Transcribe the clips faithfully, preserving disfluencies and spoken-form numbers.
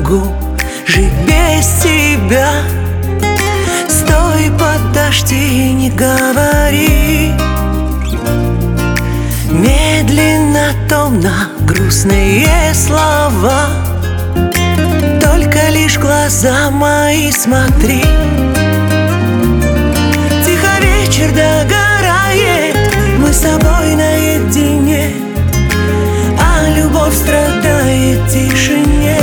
могу жить без тебя. Стой, подожди, не говори. Медленно, томно, грустные слова. Только лишь глаза мои смотри. Тихо вечер догорает, мы с тобой наедине, а любовь страдает в тишине.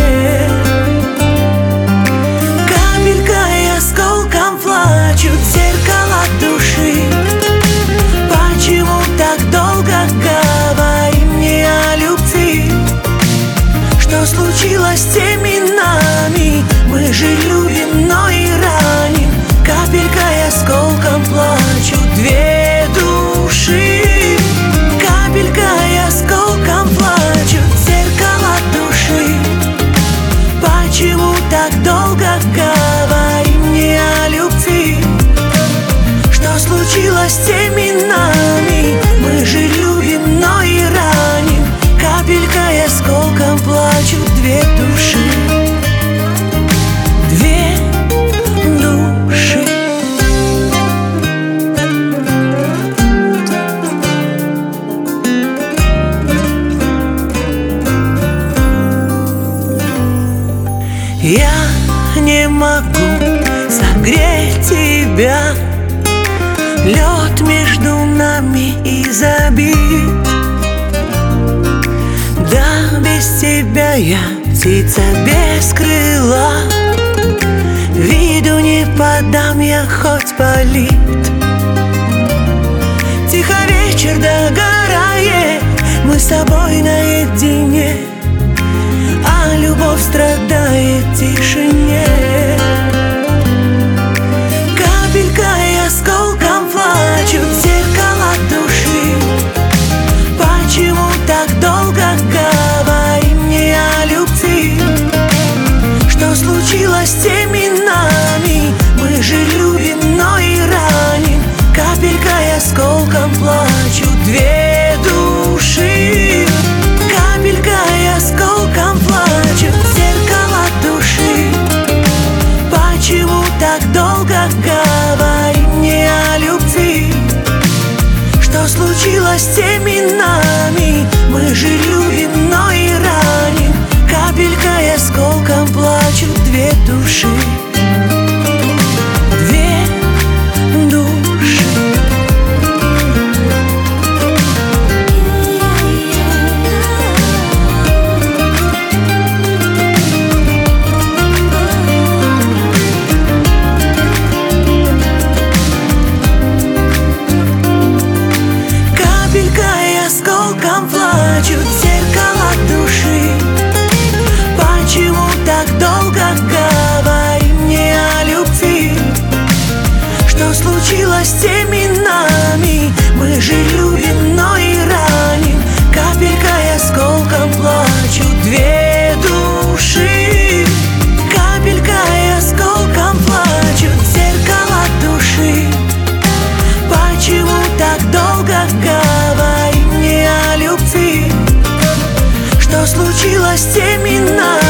Капелькой, осколком плачут зеркала души. Почему так долго говорим не о любви? Что случилось с теми нами? Мы же любим, но и раним. Капелькой, осколком плачут две души. Капелькой, осколком плачут зеркала души. Почему так долго говорим не о любви? Что случилось с теми нами? Мы же любим, но и раним. Капелькой, осколком плачут две души. Две души. Я не могу согреть тебя. Лед между нами изобит. Да, без тебя я птица без крыла. Виду не подам я, хоть палит. Тихо вечер догорает, мы с тобой наедине, а любовь страдает в тишине. Капелькой, осколком плачут зеркала души. Почему так долго говорим не о любви? Что случилось с теми нами? Мы же любим, но и раним. Капелькой, осколком плачут две души. Капелькой, осколком плачут зеркала души. Почему так долго говорим не о любви? Что случилось с теми нами? Мы же любим, но и раним. Капелькой, осколком плачут две души. Две души. Капелькой, осколком плачут зеркала души. Почему так долго говорим не о любви? Что случилось с теми нами? Мы же любим, но и раним. Капелькой, осколком плачут две души. Капелькой, осколком плачут зеркала души. Почему так долго говорим не о любви? Что случилось с теми нами?